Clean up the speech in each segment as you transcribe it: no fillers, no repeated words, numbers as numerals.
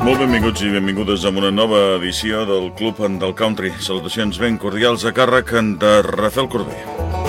Molt benvinguts i benvingudes a una nova edició del Club del Country. Salutacions ben cordials a càrrec de Rafael Corbí.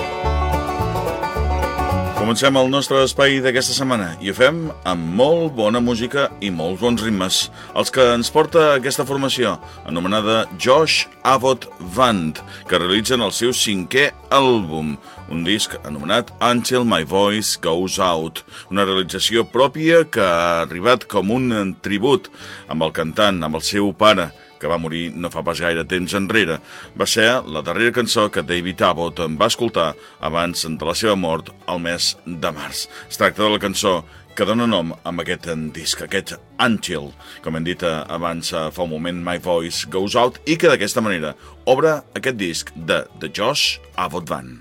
Comencem el nostre espai d'aquesta setmana i ho fem amb molt bona música i molts bons ritmes. Els que ens porta aquesta formació, anomenada Josh Abbott Band, que realitzen el seu 5è àlbum, un disc anomenat Until My Voice Goes Out, una realització pròpia que ha arribat com un tribut amb el cantant, amb el seu pare, que va morir no fa pas gaire temps enrere. Va ser la darrera cançó que David Abbott va escoltar abans de la seva mort al mes de març. Es tracta de la cançó que dona nom a aquest disc, aquest Until, com hem dit abans fa un moment, My Voice Goes Out, i que d'aquesta manera obre aquest disc de The Josh Abbott Band.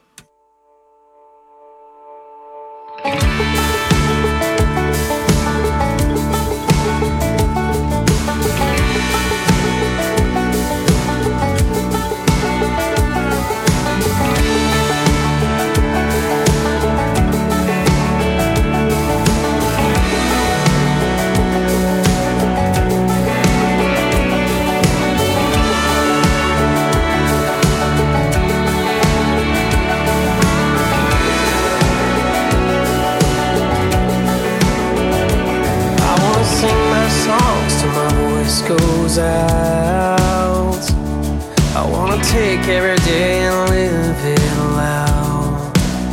Goes out. I wanna take every day and live it loud.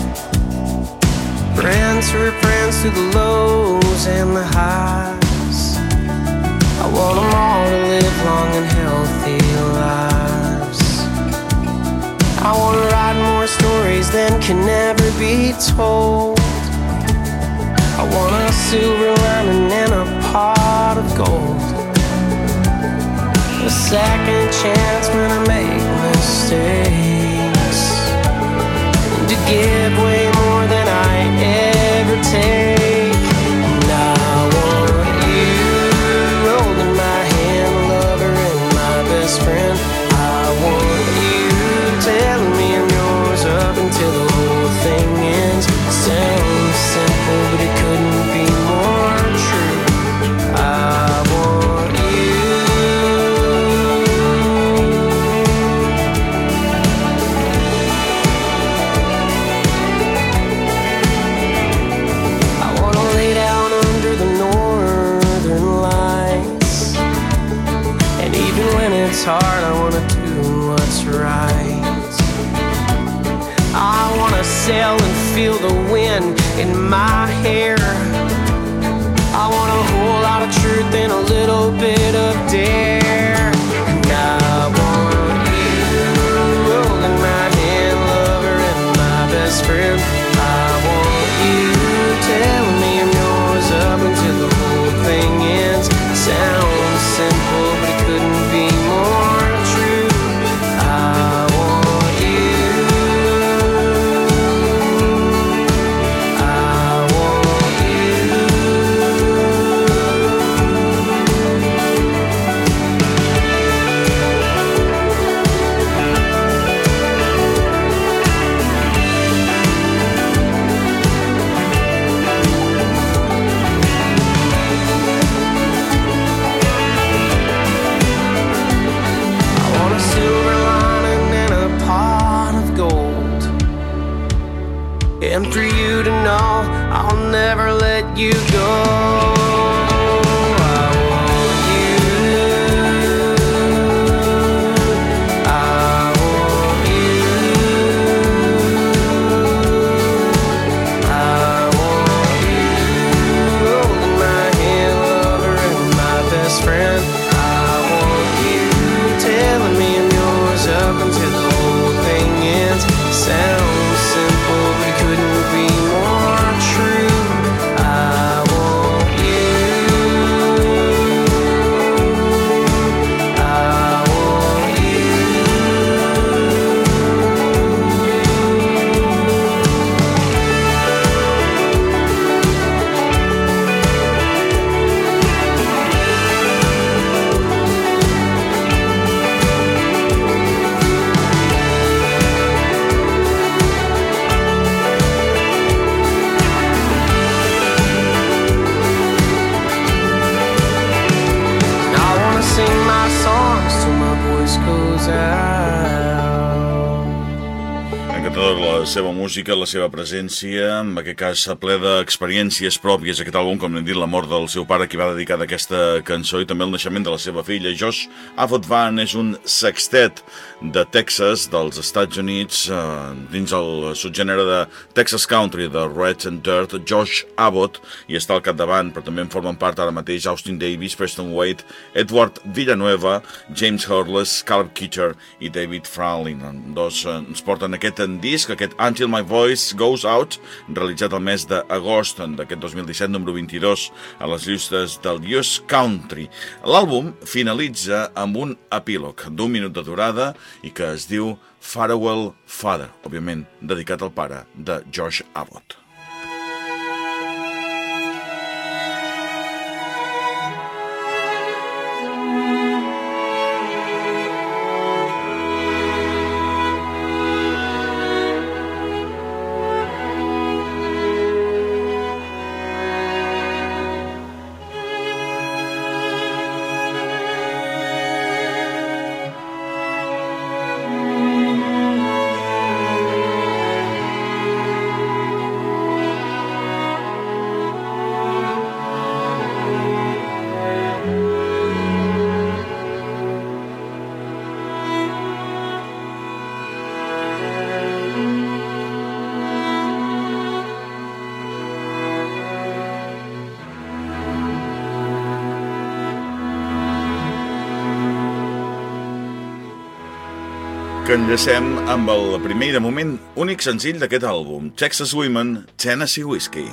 Friends through the lows and the highs. I want them all to live long and healthy lives. I wanna write more stories than can never be told. I want a silver lining and a pot of gold. A second chance when I make mistakes, and to give way more than I ever take. And I want you holding my hand, lover and my best friend. I want you telling me I'm yours up until the whole thing ends. Sounds simple, but it couldn't be more true. I want you. It's hard, I wanna do what's right. I wanna sail and feel the wind in my hair. I want a whole lot of truth and a little bit of dare. And I want you holding my hand, lover and my best friend. I want you telling me I'm yours up until the whole thing ends. Sounds simple, but it couldn't be more true. I want you. I want you. And for you to know I'll never let you go. Sounds simple, but it couldn't be more true. I want enigmador la seva música, la seva presència, en aquest cas ple d'experiències pròpies, aquest àlbum, com hem dit, la mort del seu pare, qui va dedicar d'aquesta cançó, i també el naixement de la seva filla. Josh Abbott Band és un sextet de Texas, dels Estats Units, dins el subgènere de Texas Country, de Red and Dirt. Josh Abbott hi està al capdavant, però també en formen part ara mateix Austin Davis, Preston Wade, Edward Villanueva, James Hurles, Caleb Kitcher i David Frowling. Dos ens porten aquest disc, aquest Until My Voice Goes Out, realitzat el mes d'agost d'aquest 2017, número 22 a les llistes del US Country. L'àlbum finalitza amb un epílog d'1 minut de durada i que es diu Farewell Father, òbviament dedicat al pare de Josh Abbott. Que enllacem amb el primer i de moment únic senzill d'aquest àlbum, Texas Women, Tennessee Whiskey.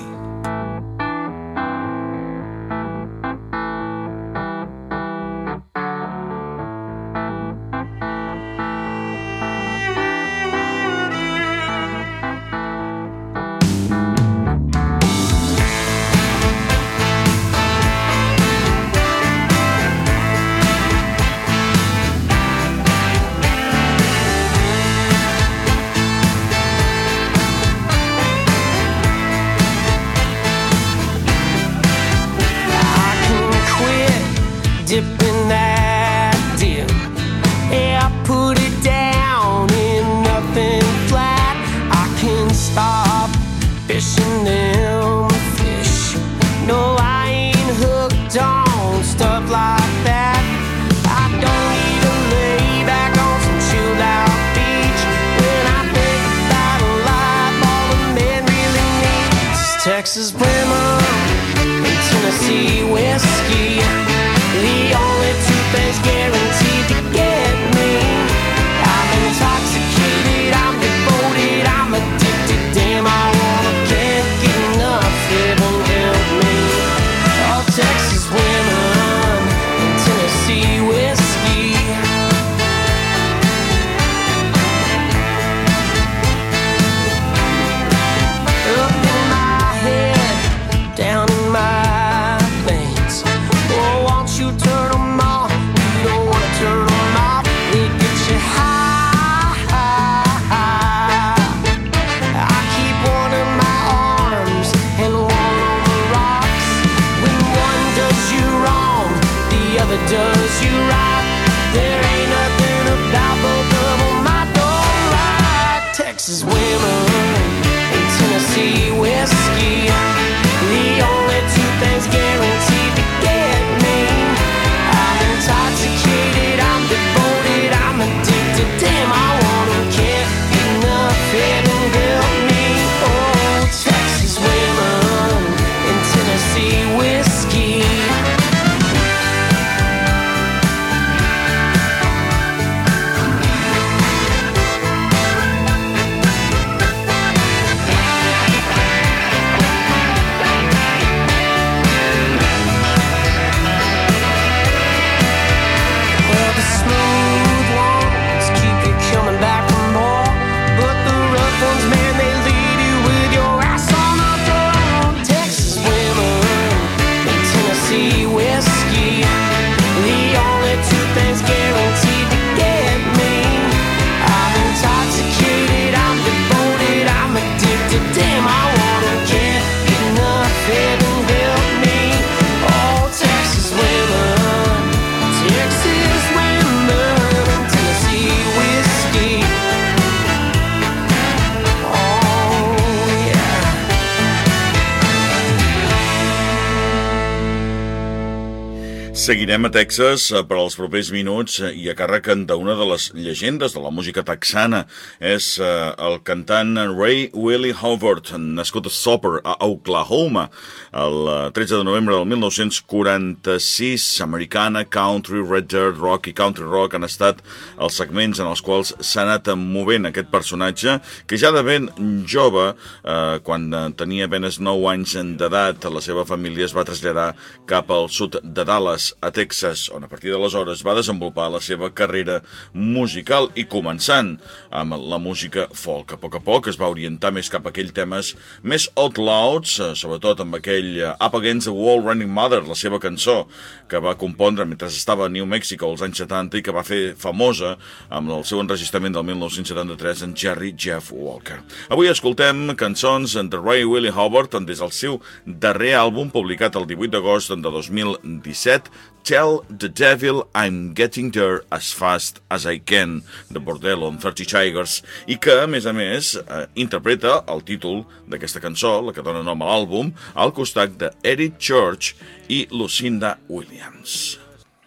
Seguirem a Texas per als propers minuts i a càrrec d'una de les llegendes de la música texana. És el cantant Ray Willie Howard, nascut a Soper, a Oklahoma, el 13 de novembre del 1946. Americana, country, red dirt, rock i country rock han estat els segments en els quals s'ha anat movent aquest personatge, que ja de ben jove, quan tenia apenas 9 anys d'edat, la seva família es va traslladar cap al sud de Dallas, a Texas, on a partir d'aleshores va desenvolupar la seva carrera musical i començant amb la música folk. A poc es va orientar més cap a aquells temes més outlouds, sobretot amb aquell Up Against the Wall Running Mother, la seva cançó, que va compondre mentre estava a New Mexico als anys 70 i que va fer famosa amb el seu enregistrament del 1973 en Jerry Jeff Walker. Avui escoltem cançons de Ray Willie Howard des del seu darrer àlbum publicat el 18 d'agost de 2017, Tell the Devil I'm Getting There As Fast As I Can, de Bordello amb 30 Tigers, i que, a més, interpreta el títol d'aquesta cançó, la que dona nom a l'àlbum, al costat de Eric Church i Lucinda Williams.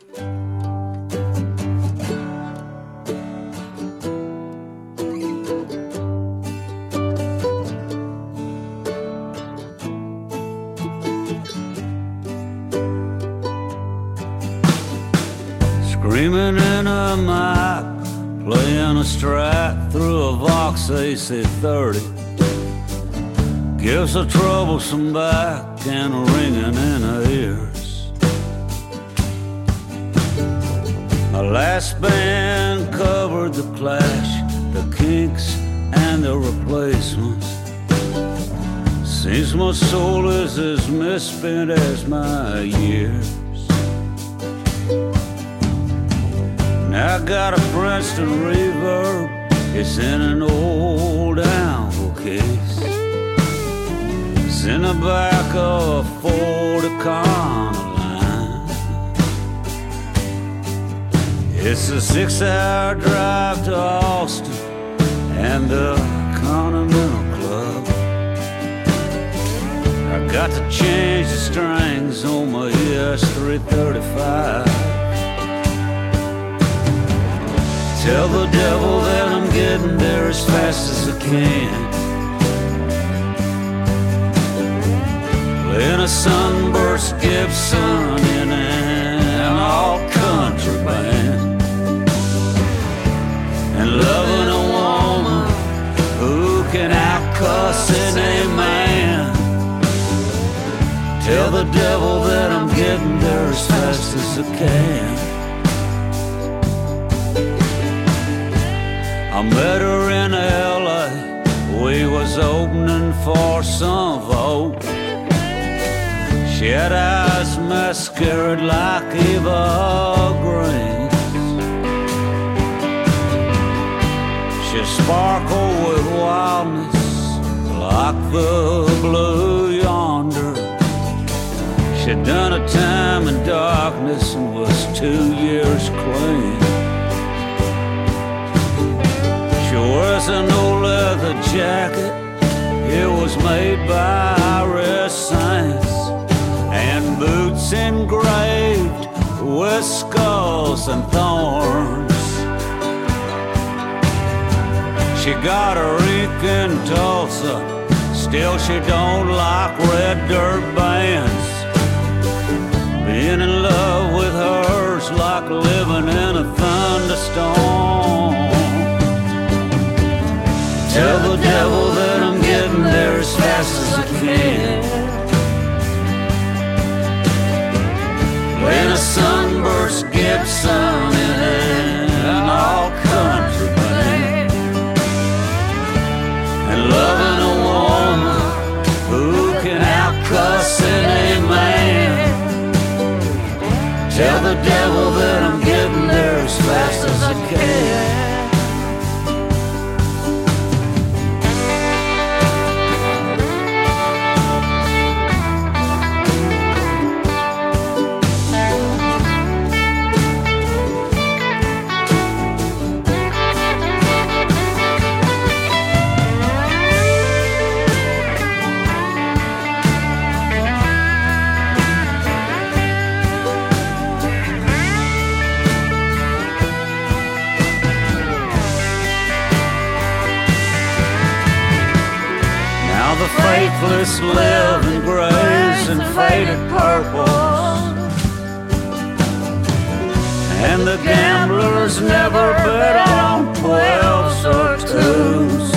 Screaming in a mic, playing a strat through a Vox AC30, gives a troublesome back and a ringing in her ears. My last band covered the Clash, the Kinks and the Replacements. Seems my soul is as misspent as my years. Now I got a Princeton reverb, it's in an old Anvil case. It's in the back of a Ford Econoline. It's a 6-hour drive to Austin and the Continental Club. I got to change the strings on my ES335. Tell the devil that I'm getting there as fast as I can. Playing a sunburst Gibson in an all-country band, and loving a woman who can out-cuss any man. Tell the devil that I'm getting there as fast as I can. I met her in L.A. We was opening for some vote. She had eyes mascaraed like Eva Green. She sparkled with wildness like the blue yonder. She'd done a time in darkness and was 2 years clean. She wears an old leather jacket, it was made by Irish saints, and boots engraved with skulls and thorns. She got her ink in Tulsa, still she don't like red dirt bands. Being in love with her's like living in a thunderstorm. Tell the devil that I'm getting there as fast as I can. Playing a sunburst Gibson in an all-country band, and loving a woman who can out-cuss any man. Tell the devil that I'm getting there as fast as I can. the faithless live in grays and faded purples, and the gamblers never bet on 12s or 2s.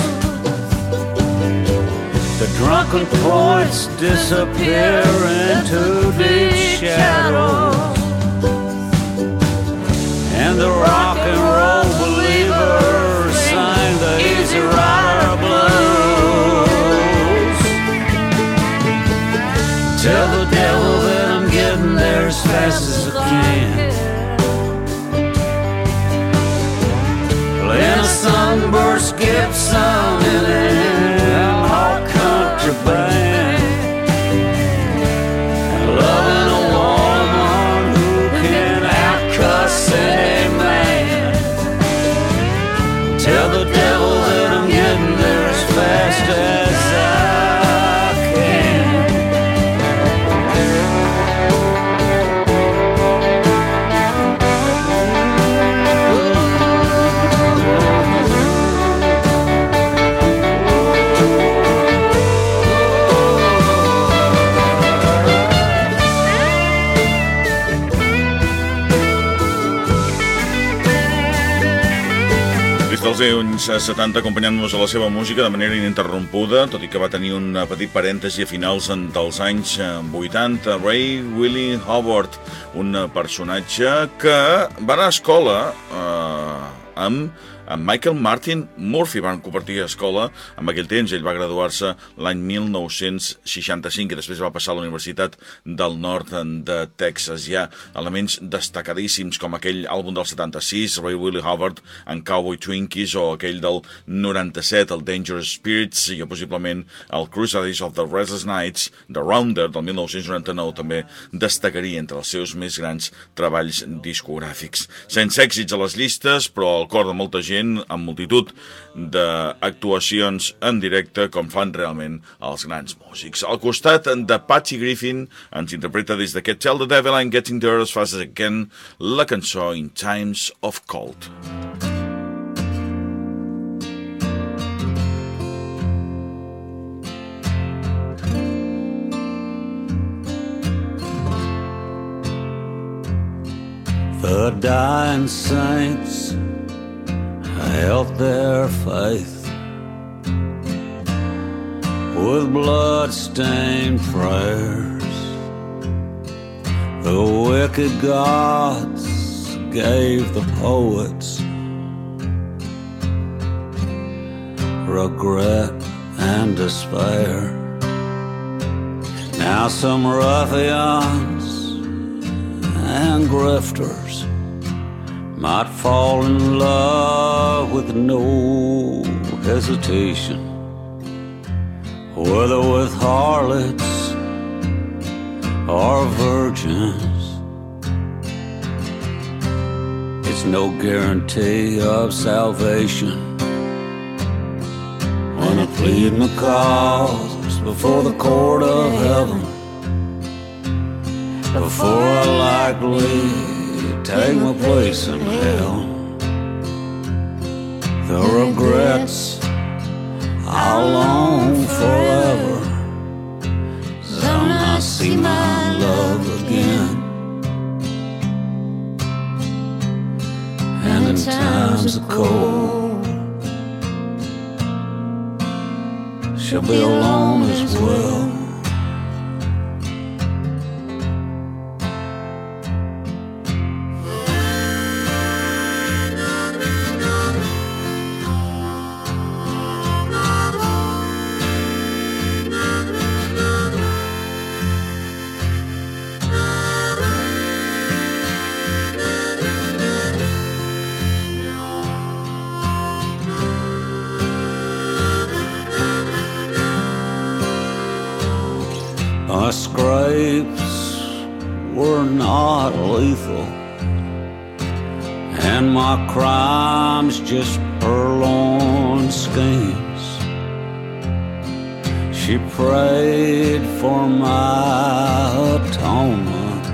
The drunken poets disappear into deep shadows, and the rock and roll believers sang the Easy Rider blues. Tell the devil that I'm getting there as fast as I can, playing a sunburst Gibson in an all country band, and loving a woman who can outcuss any man. Tell the devil that I'm getting there as fast as I can. Dels anys 70 acompanyant-nos a la seva música de manera ininterrompuda, tot i que va tenir un petit parèntesi a finals dels anys 80. Ray Willie Howard, un personatge que va anar a escola amb Michael Martin Murphey. Van compartir escola en aquell temps. Ell va graduar-se l'any 1965 i després va passar a la Universitat del Nord de Texas. Hi ha elements destacadíssims com aquell àlbum del 76, Ray Willie Howard and Cowboy Twinkies, o aquell del 97, el Dangerous Spirits, i possiblement el Crusaders of the Restless Nights, The Rounder, del 1999, també destacaria entre els seus més grans treballs discogràfics. Sense èxits a les llistes, però al cor de molta gent, amb multitud d'actuacions en directe, com fan realment els grans músics. Al costat de Patsy Griffin ens interpreta des d'aquest Tell the Devil I'm Getting There as Fast as I Can la cançó In Times of Cold. The dying saints held their faith with blood-stained prayers. The wicked gods gave the poets regret and despair. Now some ruffians and grifters might fall in love with no hesitation, whether with harlots or virgins. It's no guarantee of salvation when I plead my cause before the court of heaven, before I likely take my place in hell. The regrets I'll long forever, then I see my love again. And in times of cold, she'll be alone as well. My scrapes were not lethal, and my crimes just purloined schemes. She prayed for my atonement.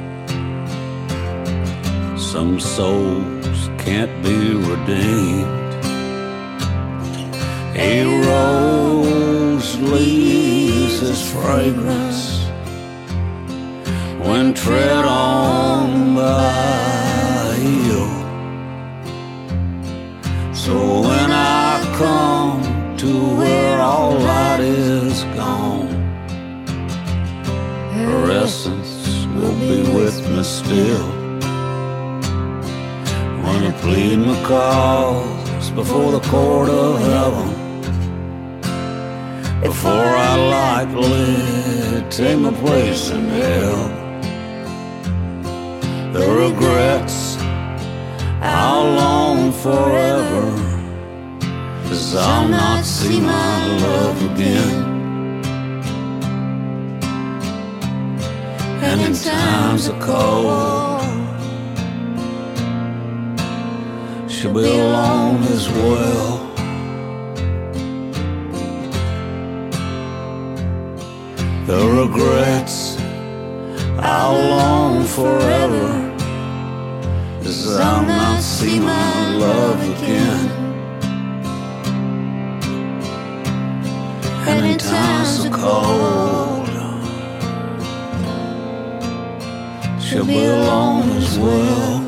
Some souls can't be redeemed. Heroes leave his fragrance when tread on by heel. So when I come to where all light is gone, her essence will be with me still. When I plead my cause before the court of heaven, before I likely take my place in hell, the regrets I'll long forever, 'cause I'll not see my love again. And in times of cold, she'll be alone as well. The regrets I'll long forever, 'cause I'll not see my love again. And in times of cold, she'll be alone as well.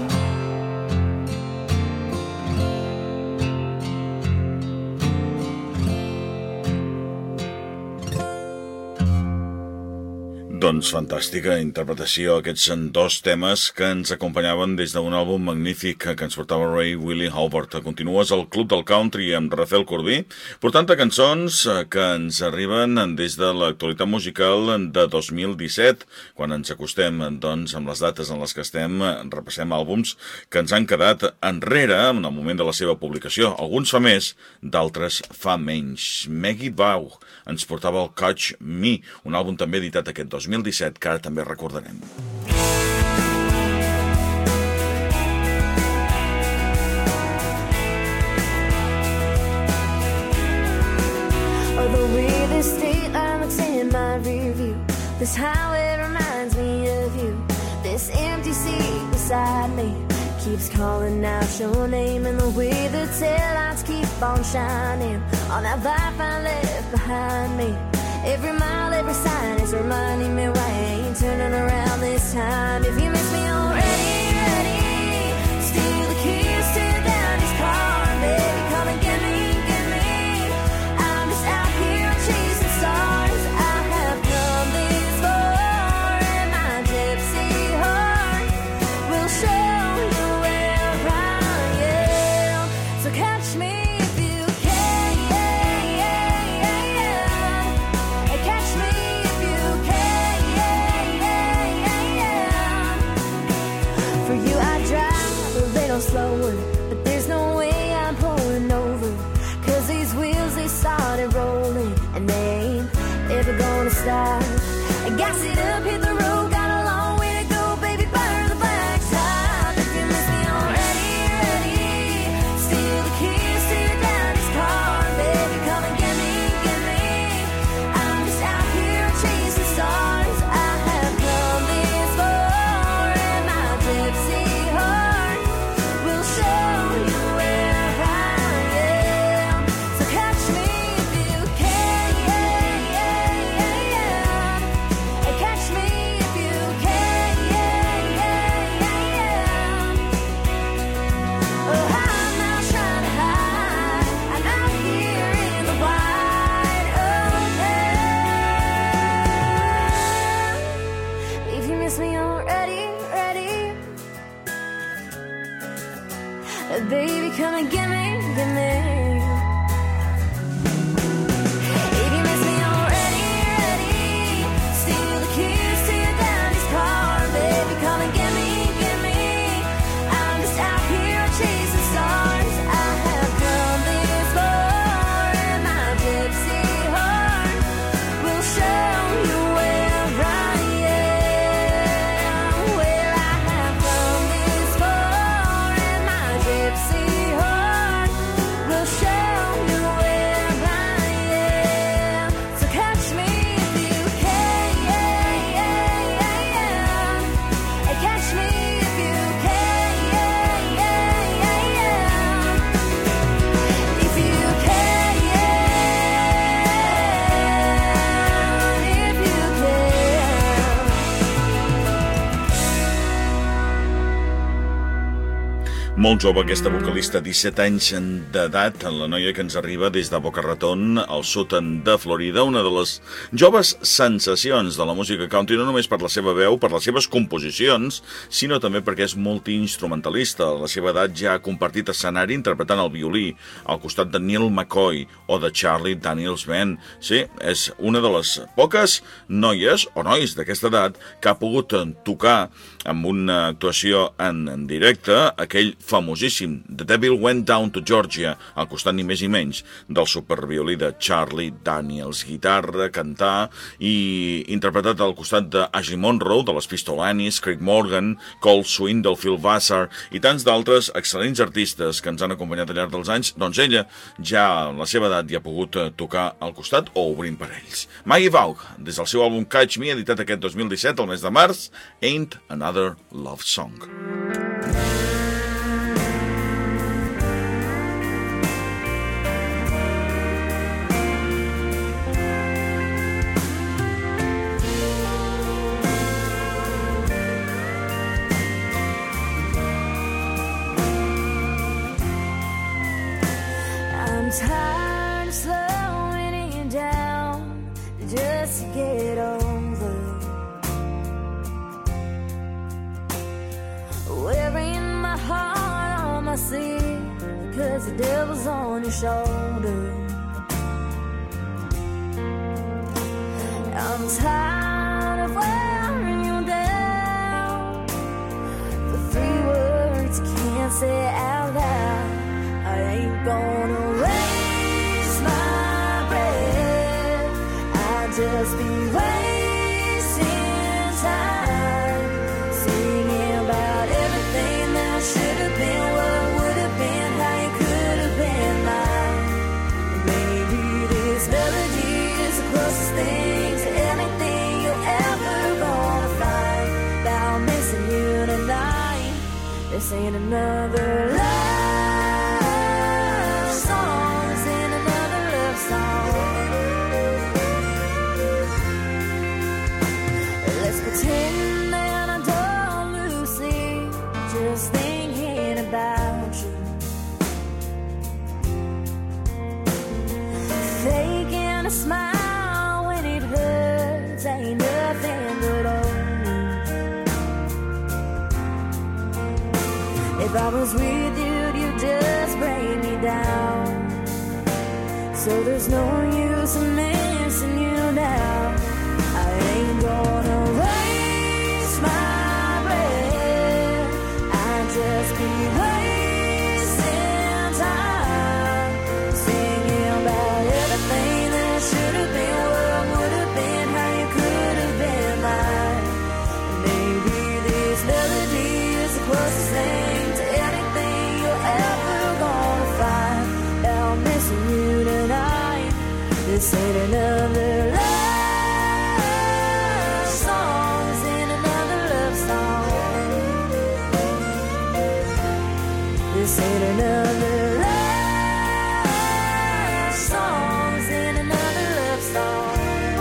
Doncs fantàstica interpretació, aquests són dos temes que ens acompanyaven des d'un àlbum magnífic que ens portava Ray Willie Howard. Continues al Club del Country amb Rafael Corbí, portant cançons que ens arriben des de l'actualitat musical de 2017. Quan ens acostem doncs, amb les dates en les que estem, repassem àlbums que ens han quedat enrere en el moment de la seva publicació. Alguns fa més, d'altres fa menys. Maggie Bau ens portava el Catch Me, un àlbum també editat aquest 2017 que ara també recordarem. The real estate line looks in my rear view. This highway reminds me of you. This empty seat beside me keeps calling out your name, and the way the taillights keep on shining on that life I left behind me. Every mile, every sign is reminding me why I ain't turning around this time. If you miss me already, ready, steal the keys to Daddy's car, baby, come and get me, get me. I'm just out here chasing stars. I have come this far, and my gypsy heart will show you where I am. So catch me. Slower, but there's no way I'm pulling over, 'cause these wheels, they started rolling and they ain't ever gonna stop. I gas it up, hit the road, got a long way to go, baby, burn the black top. If you miss me already, ready, steal the keys to your Molt jove aquesta vocalista, 17 anys d'edat, la noia que ens arriba des de Boca Raton, al sud de Florida, una de les joves sensacions de la música country, no només per la seva veu, per les seves composicions, sinó també perquè és multiinstrumentalista. A la seva edat ja ha compartit escenari interpretant el violí al costat de Neil McCoy o de Charlie Daniels Band. Sí, és una de les poques noies o nois d'aquesta edat que ha pogut tocar amb una actuació en directe aquell famosíssim The Devil Went Down to Georgia, al costat ni més ni menys del superviolí de Charlie Daniels. Guitarra, cantar i interpretat al costat d'Ashley Monroe, de les Pistol Annies, Craig Morgan, Cole Swing del Phil Vassar i tants d'altres excel·lents artistes que ens han acompanyat al llarg dels anys. Doncs ella ja a la seva edat ja ha pogut tocar al costat o obrint per ells. Maggie Vaugh, des del seu àlbum Catch Me, editat aquest 2017, al mes de març, Ain't Another Love Song. I'm tired of slowing it down just to get over. Wearing my heart on my sleeve, 'cause the devil's on your shoulder. I'm tired of wearing you down for 3 words you can't say out loud. I ain't gonna waste my breath, I'll just be wasting time singing about everything that should have been, what would have been, how you could have been mine. And maybe this melody is the closest thing to anything you're ever gonna find. About missing you tonight, this ain't another love. Pretend that I don't lose sleep just thinking about you. Faking a smile when it hurts ain't nothing but only. If I was with you, you'd just bring me down. So there's no use in missing you now. I ain't gonna waste my breath, I'd just be wasting time singing about everything that should have been, what would have been, how you could have been mine. And maybe this melody is the closest thing to anything you're ever gonna find. Now I'm missing you tonight, this ain't another love. This ain't another love song, this ain't another love song.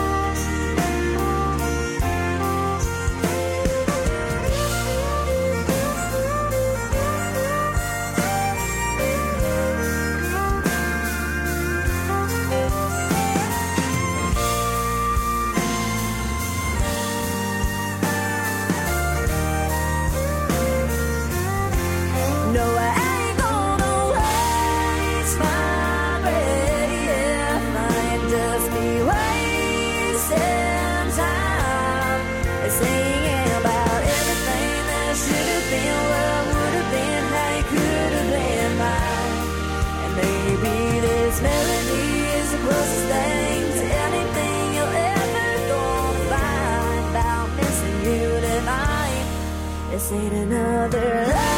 No, I ain't gonna waste my breath, yeah. Might just be wasting time singing about everything that should have been, what would have been, how you could have been mine. And maybe this melody is the closest thing to anything you'll ever gonna find. About missing you tonight, this ain't another love.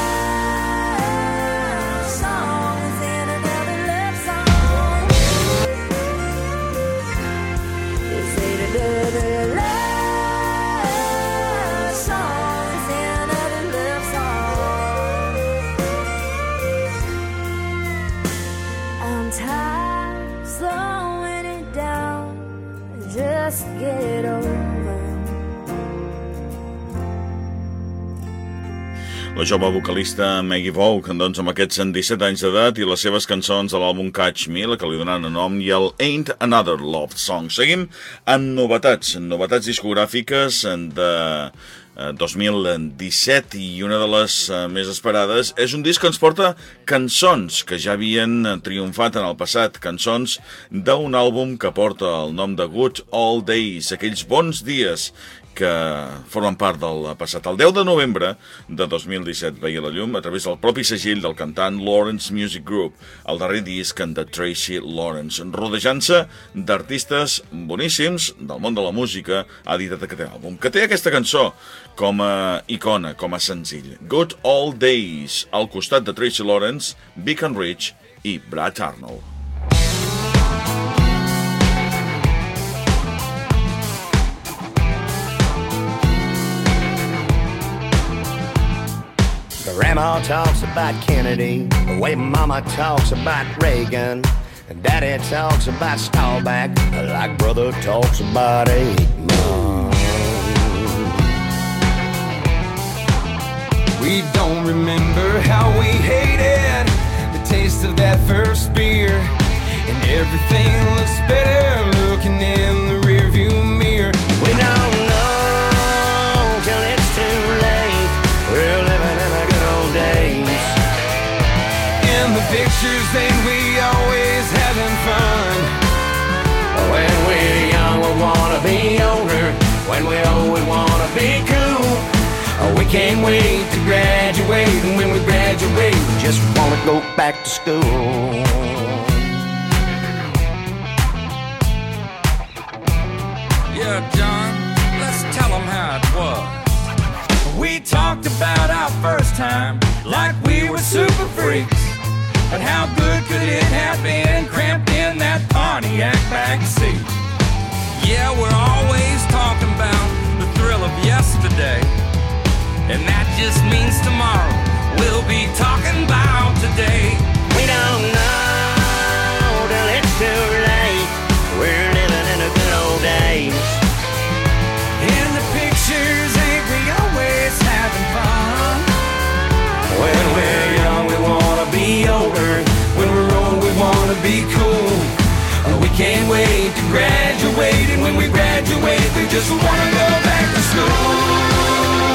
Tired slowing it down just get over. La jove vocalista Maggie Vogue, doncs amb aquests 17 anys d'edat i les seves cançons de l'àlbum Catch Me, la que li donen el nom, i el Ain't Another Love Song. Seguim amb novetats discogràfiques de 2017, i una de les més esperades és un disc que ens porta cançons que ja havien triomfat en el passat, cançons d'un àlbum que porta el nom de Good Old Days, aquells bons dies que formen part del passat. El 10 de novembre de 2017 veia la llum a través del propi segell del cantant Lawrence Music Group, el darrer disc de Tracy Lawrence, rodejant-se d'artistes boníssims del món de la música. Ha editat aquest àlbum, que té aquesta cançó com a icona, com a senzill, Good Old Days, al costat de Tracy Lawrence, Big and Rich i Brad Arnold. Grandma talks about Kennedy, the way Mama talks about Reagan, and Daddy talks about Staubach, like Brother talks about Aikman. We don't remember how we hated the taste of that first beer, and everything looks better looking in the rearview mirror. We don't know till it's too late. We're living in the good old days. In the pictures ain't we always having fun? When we're young we wanna be older. When we're old we wanna be cool. We can't wait to graduate, and when we graduate we just wanna go back to school. Yeah, John, let's tell them how it was. We talked about our first time like we were super freaks, but how good could it have been cramped in that Pontiac backseat? Yeah, we're always talking about the thrill of yesterday, and that just means tomorrow we'll be talking about today. We don't know till it's too late. We're living in the good old days. In the pictures ain't we always having fun? When we're young we wanna be older. When we're old we wanna be cool. We can't wait to graduate, and when we graduate we just wanna go back to school.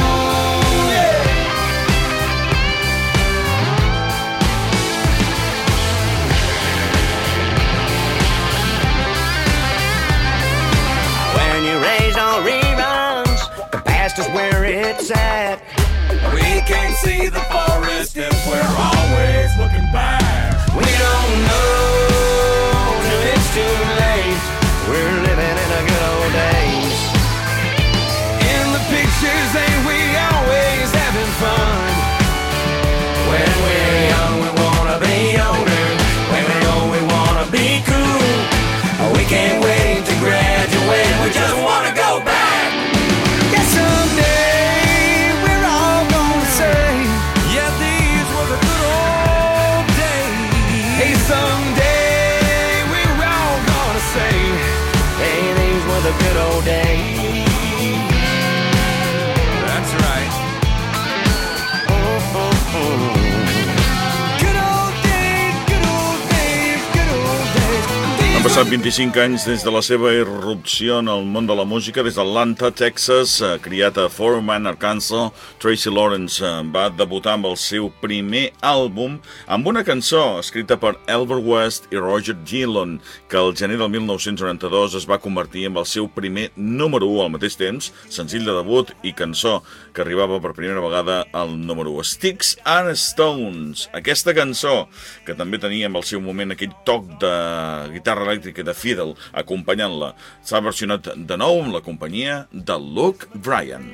Is where it's at. We can't see the forest if we're always looking back. We don't know till it's too late. We're living in the good old days. In the pictures ain't we always having fun? When we're young we wanna be older. When we're old we wanna be cool. We can't wait to graduate. We just wanna go back. Someday we're all gonna say, yeah, these were the good old days. Hey, someday we're all gonna say, hey, these were the good old days. That's right. Good old days, good old days, good old days. Han passat 25 anys des de la seva irrupció en el món de la música, des d'Atlanta, Texas, criat a Foreman, Arkansas. Tracy Lawrence va debutar amb el seu primer àlbum amb una cançó escrita per Albert West i Roger Gillon, que al gener del 1992 es va convertir en el seu primer número 1 al mateix temps, senzill de debut i cançó que arribava per primera vegada al número 1. Sticks and Stones, aquesta cançó que també tenia en el seu moment aquell toc de guitarra elèctrica de fiddle acompanyant-la, s'ha versionat de nou amb la companyia de Luke Bryan.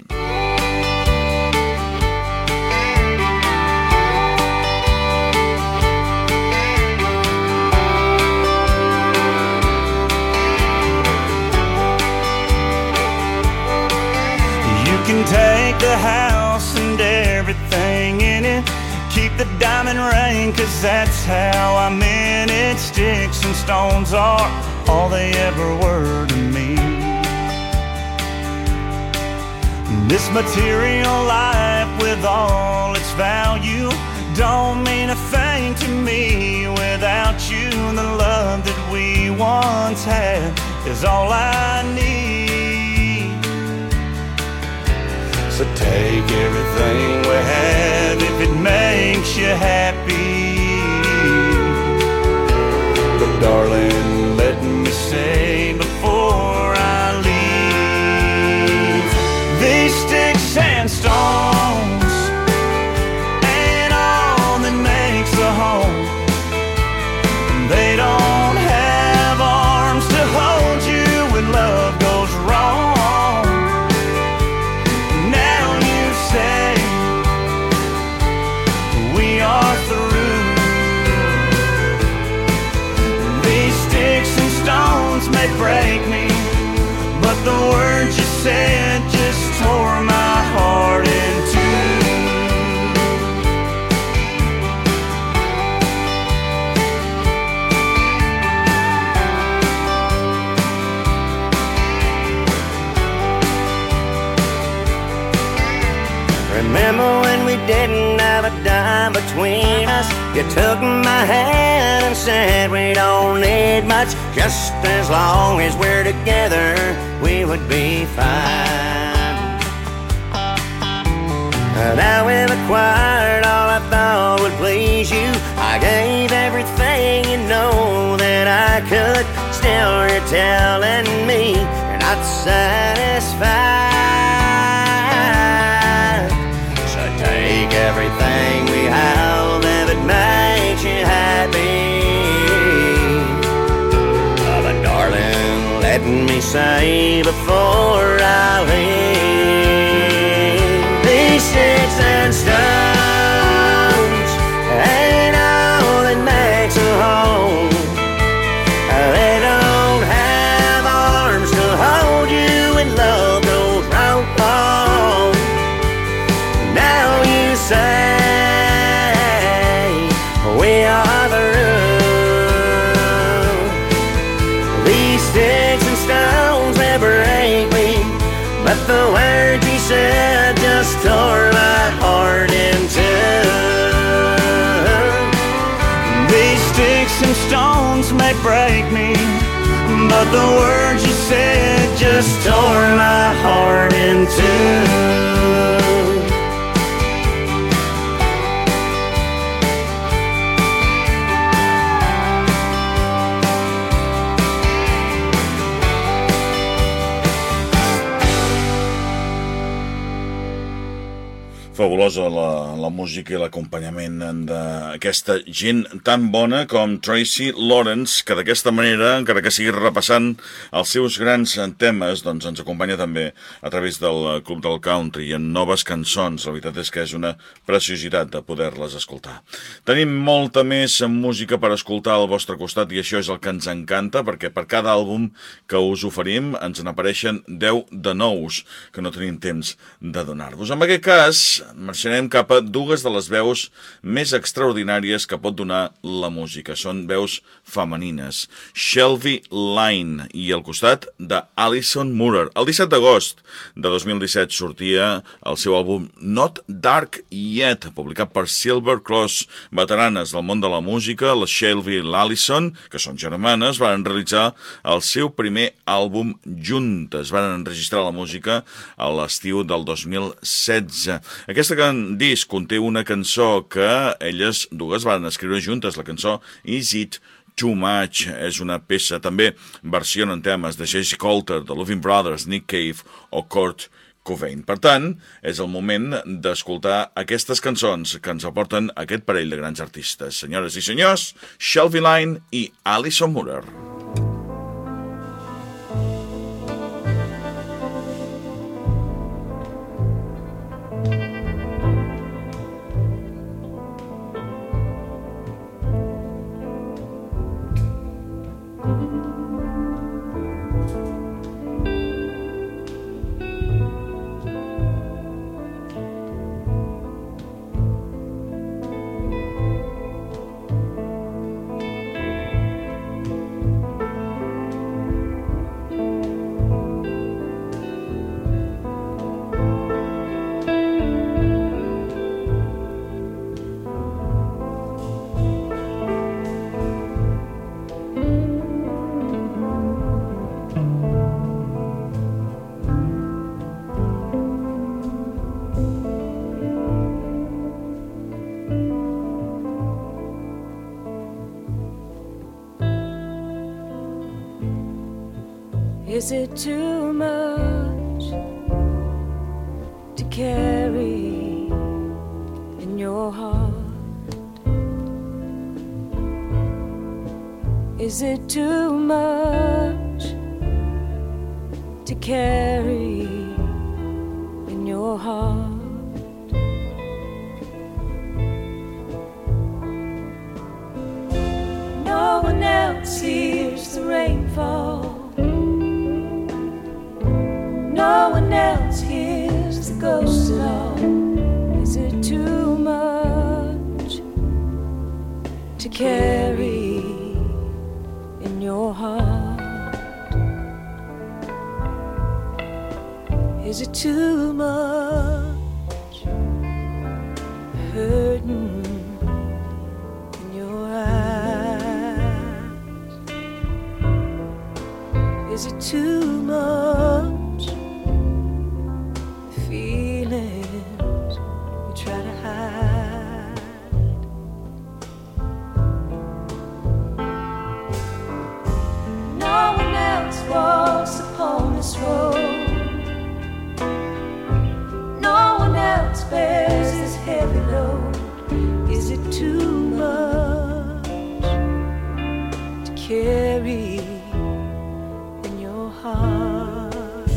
You can take the house and everything in it, keep the diamond ring, 'cause that's how I meant it. Sticks and stones are all they ever were to me. This material life with all its face value don't mean a thing to me. Without you, the love that we once had is all I need. So take everything we have if it makes you happy. But darling, let me say before I leave, these sticks and stones ain't all that makes a home. They don't have arms to hold you when love goes wrong. Now you say we are through. These sticks and stones may break me, but the words you said just tore my heart in two. Remember when we didn't have a dime between us? You took my hand and said we don't need much. Just as long as we're together, we would be fine. Now we've acquired all I thought would please you. I gave everything you know that I could. Still you're telling me you're not satisfied. Take everything we have if it makes you happy. But darling, let me say before I leave, these sticks and stones ain't all that makes a home. They don't have arms to hold you when love goes wrong. Now you say we are through. These sticks and stones may break me, but the words you said just tore my heart in two. These sticks and stones may break me, but the words you said just tore my heart in two. Fabulosa la música i l'acompanyament d'aquesta gent tan bona com Tracy Lawrence, que d'aquesta manera, encara que sigui repassant els seus grans temes, doncs ens acompanya també a través del Club del Country en noves cançons. La veritat és que és una preciositat de poder-les escoltar. Tenim molta més música per escoltar al vostre costat i això és el que ens encanta, perquè per cada àlbum que us oferim ens n'apareixen 10 de nous que no tenim temps de donar-vos. En aquest cas, marxarem cap a dues de les veus més extraordinàries que pot donar la música. Són veus femenines. Shelby Lynne i al costat d'Alison Moorer. El 17 d'agost de 2017 sortia el seu àlbum Not Dark Yet, publicat per Silver Cross. Veteranes del món de la música, la Shelby i l'Alison, que són germanes, van realitzar el seu primer àlbum juntes. Van enregistrar la música a l'estiu del 2016. Aquest disc conté una cançó que elles dues van escriure juntes, la cançó Is It Too Much? És una peça, també versionen temes de Jesse Coulter, de Loving Brothers, Nick Cave o Kurt Cobain. Per tant, és el moment d'escoltar aquestes cançons que ens aporten aquest parell de grans artistes. Senyores i senyors, Shelby Lynne i Alison Moorer. Is it too much to carry in your heart? Is it too much to carry in your heart? No one else hears the rainfall. No one else hears the ghost at all. Is it too much to carry in your heart? Is it too much hurting in your eyes? Is it too much feelings you try to hide? No one else walks upon this road. No one else bears this heavy load. Is it too much to carry in your heart?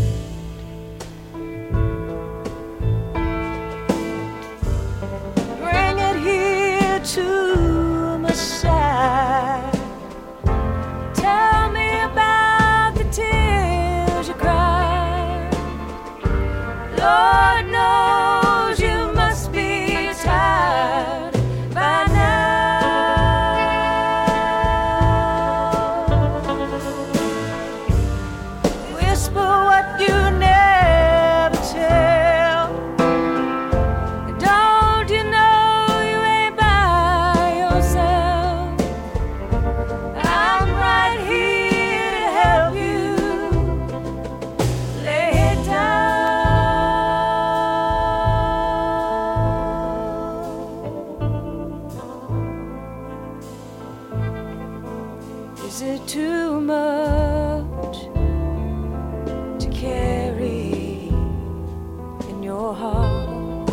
Bring it here to my side. Tell me about the tears you cried. Lord knows you must be tired by now. Whisper what you never tell. Don't you know you ain't by yourself? I'm right here to help you. Lay it down. Is it too much to carry in your heart?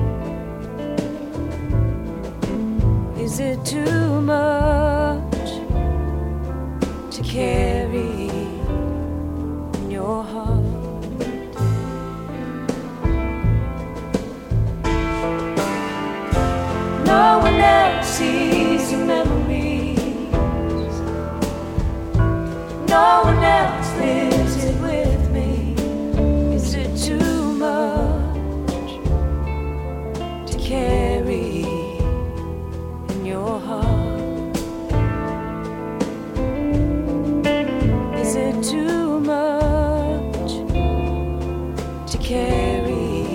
Is it too much to carry in your heart? No one else sees your memories. No one else lives it with me. Is it too much to carry in your heart? Is it too much to carry?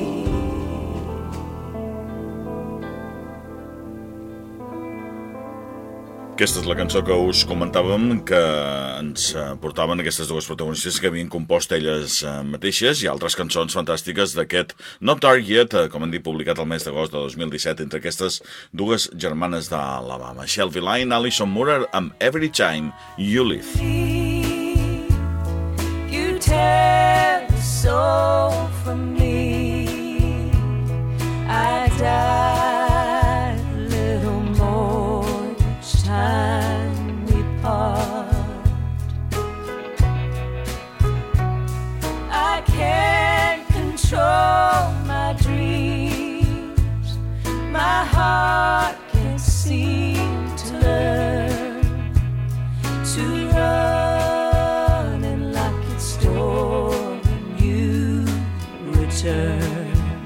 Aquesta és la cançó que us comentàvem, que ens portaven aquestes dues protagonistes que havien compost elles mateixes, i altres cançons fantàstiques d'aquest Not Dark Yet, com han dit, publicat el mes d'agost de 2017, entre aquestes dues germanes d'Alabama, Shelby Lynne, Alison Moorer, amb Every Time You Leave. You tear the soul from me. I died a little more each time we part. I can't control my dreams. My heart can't seem to learn to run and lock its door when you return.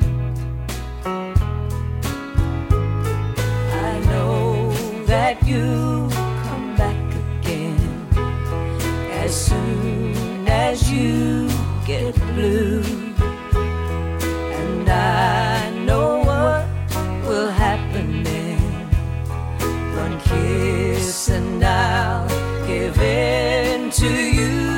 I know that you come back again as soon as you get blue, and I know what will happen then. One kiss and I'll give in to you.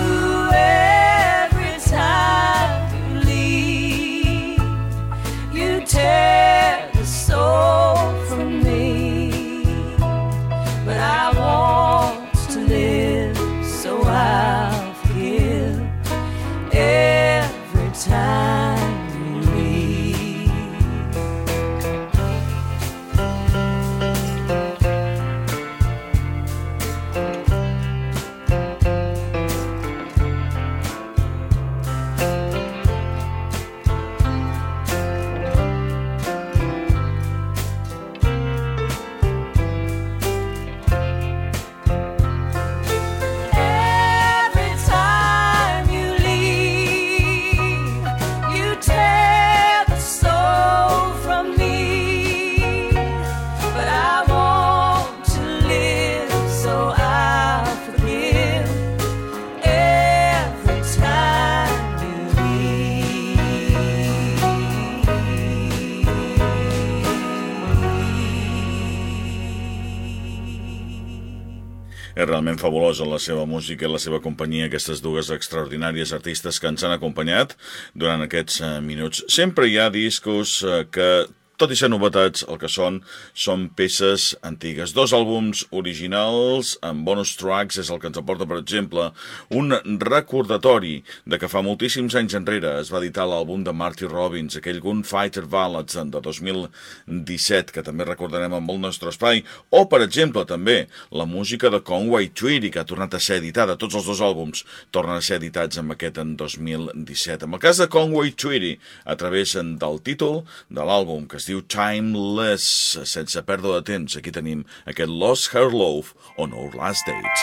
Every time you leave, you tear the soul from me. But I want to live, so I'll forgive És realment fabulosa la seva música i la seva companyia, aquestes dues extraordinàries artistes que ens han acompanyat durant aquests minuts. Sempre hi ha discos que, tot i ser novetats, el que són peces antigues. 2 àlbums originals amb bonus tracks és el que ens aporta, per exemple, un recordatori de que fa moltíssims anys enrere es va editar l'àlbum de Marty Robbins, aquell Gunfighter Ballads de 2017, que també recordarem amb el nostre espai, o, per exemple, també la música de Conway Twitty, que ha tornat a ser editada. Tots els 2 àlbums tornen a ser editats amb aquest en 2017. En el cas de Conway Twitty, a través del títol de l'àlbum, que es diu Timeless, sense pèrdua de temps, aquí tenim aquest Lost Her Love on Our Last Dates.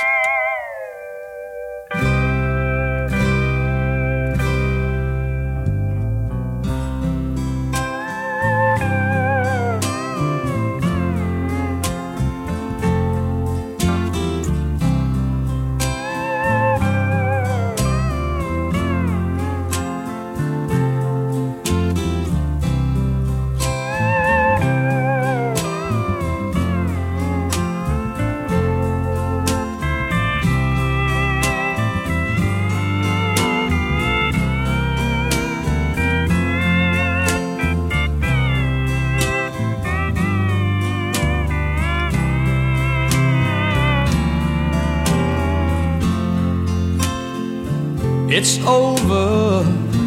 It's over,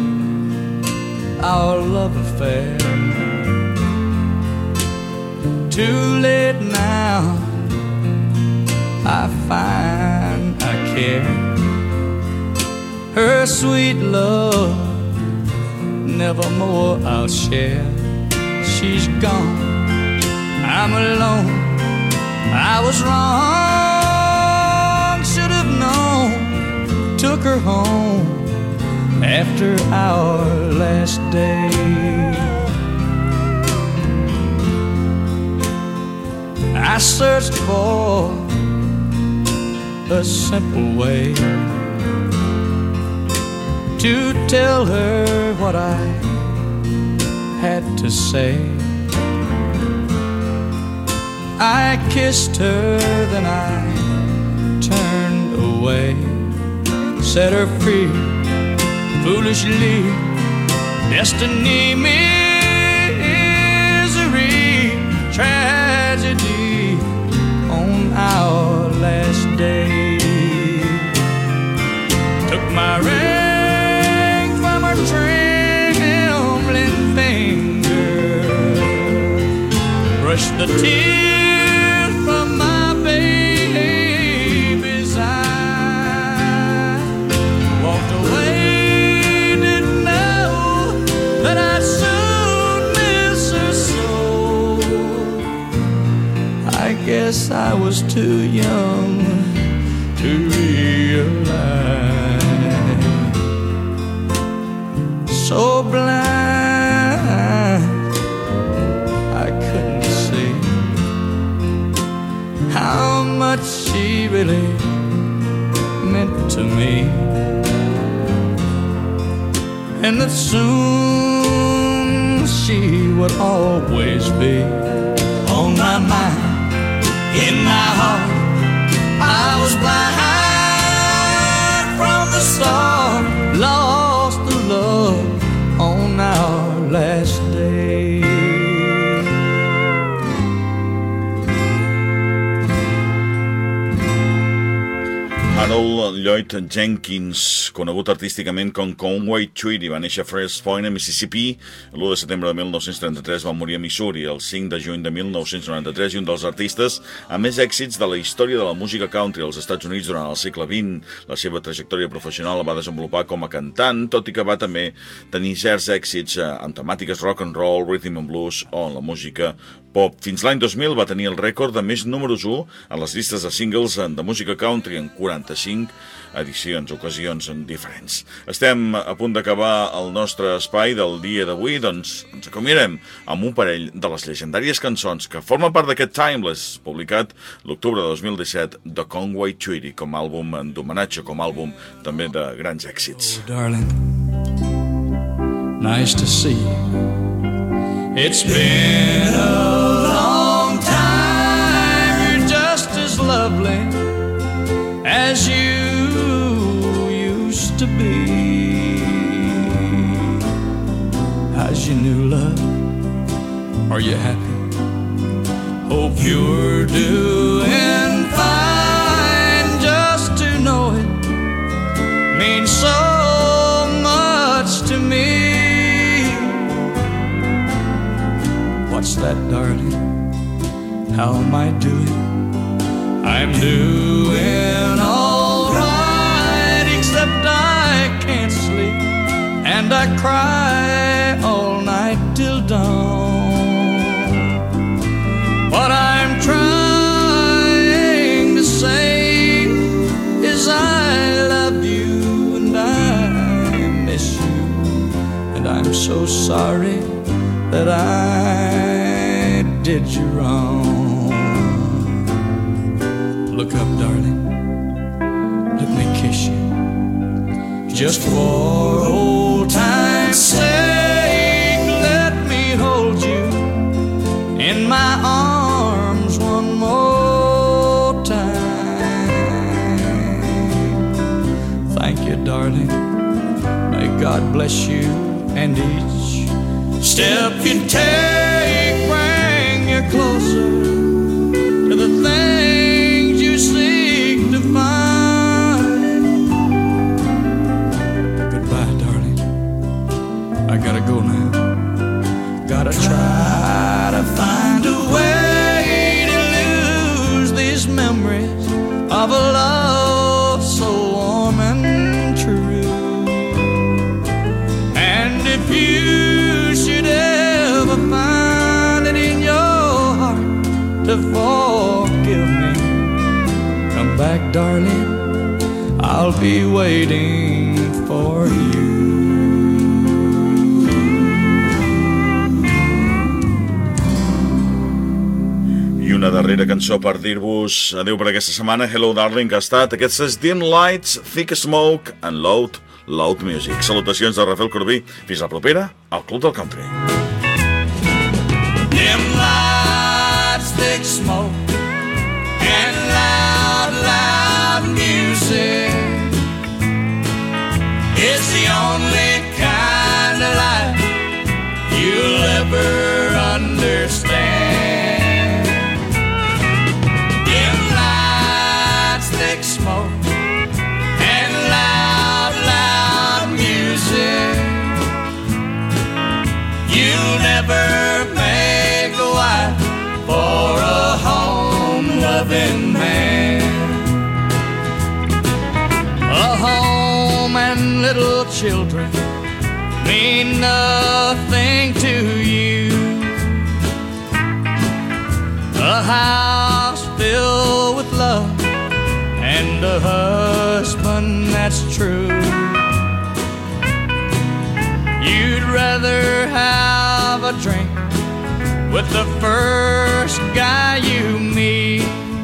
our love affair. Too late now, I find I care. Her sweet love, nevermore I'll share. She's gone, I'm alone, I was wrong, should have known. Took her home after our last day. I searched for a simple way to tell her what I had to say. I kissed her, then I turned away. Set her free, foolishly, destiny, misery, tragedy on our last day. Took my ring from her trembling finger, brushed the tears from my baby's eyes. Walked away, didn't know that I'd soon miss her so. I guess I was too young to realize. So blind, I couldn't see how much she really meant to me. And that soon she would always be on my mind, in my heart. I was blind from the start, lost the love on our last day. Harold Lloyd Jenkins, conegut artísticament com Conway Twitty, va néixer a First Point, a Mississippi, l'1 de setembre de 1933, va morir a Missouri el 5 de juny de 1993, i un dels artistes amb més èxits de la història de la música country als Estats Units durant el segle XX. La seva trajectòria professional la va desenvolupar com a cantant, tot i que va també tenir certs èxits amb temàtiques rock and roll, rhythm and blues o en la música pop. Fins l'any 2000 va tenir el rècord de més números 1 en les llistes de singles de música country en 45 edicions, ocasions diferents. Estem a punt d'acabar el nostre espai del dia d'avui, doncs ens acomiadem amb un parell de les llegendàries cançons que formen part d'aquest Timeless, publicat l'octubre de 2017 de Conway Twitty com a àlbum d'homenatge, com a àlbum també de grans èxits. Oh, darling, nice to see you. It's been a long time, you're just as lovely as you used to be. How's your new love? Are you happy? Hope you're doing fine. Just to know it means so much to me. What's that, darling? How am I doing? I'm doing all right, except I can't sleep and I cry all night till dawn. What I'm trying to say is I love you and I miss you, and I'm so sorry that I did you wrong. Look up, darling, let me kiss you, just for old time's sake. Let me hold you in my arms one more time. Thank you, darling. May God bless you, and each step you take bring you closer to the things you seek to find. Goodbye, darling. I gotta go now. Gotta try to find a way to lose these memories of a love so warm and true. And if you should ever find it in your heart to forgive me, come back, darling, I'll be waiting for you. Una darrera cançó per dir-vos adeu per aquesta setmana. Hello Darling, que ha estat. Aquests és Dim Lights, Thick Smoke and Loud Music. Salutacions de Rafael Corbí. Fins la propera al Club del Country. Dim lights, thick smoke and loud music. It's the only kind of life you'll ever understand. Thick smoke and loud music. You'll never make a wife for a home-loving man. A home and little children mean nothing to you. A house filled with love and a husband that's true. You'd rather have a drink with the first guy you meet,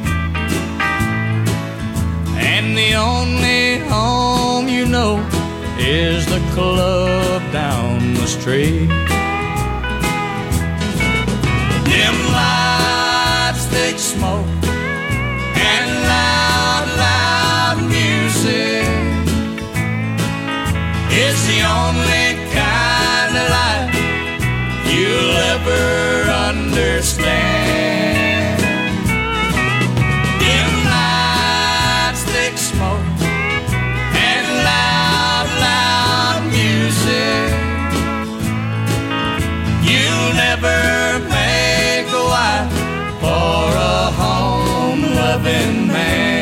and the only home you know is the club down the street. Dim lights, thick smoke and loud music. It's the only kind of life you'll ever understand. Dim lights, thick smoke and loud music. You'll never make a wife for a home-loving man.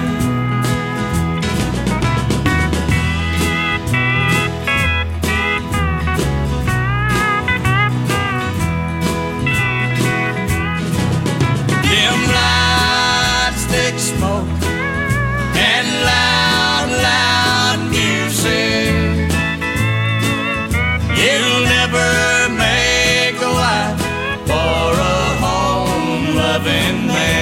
Dim lights, thick smoke and loud music. You'll never make a wife for a home-loving man.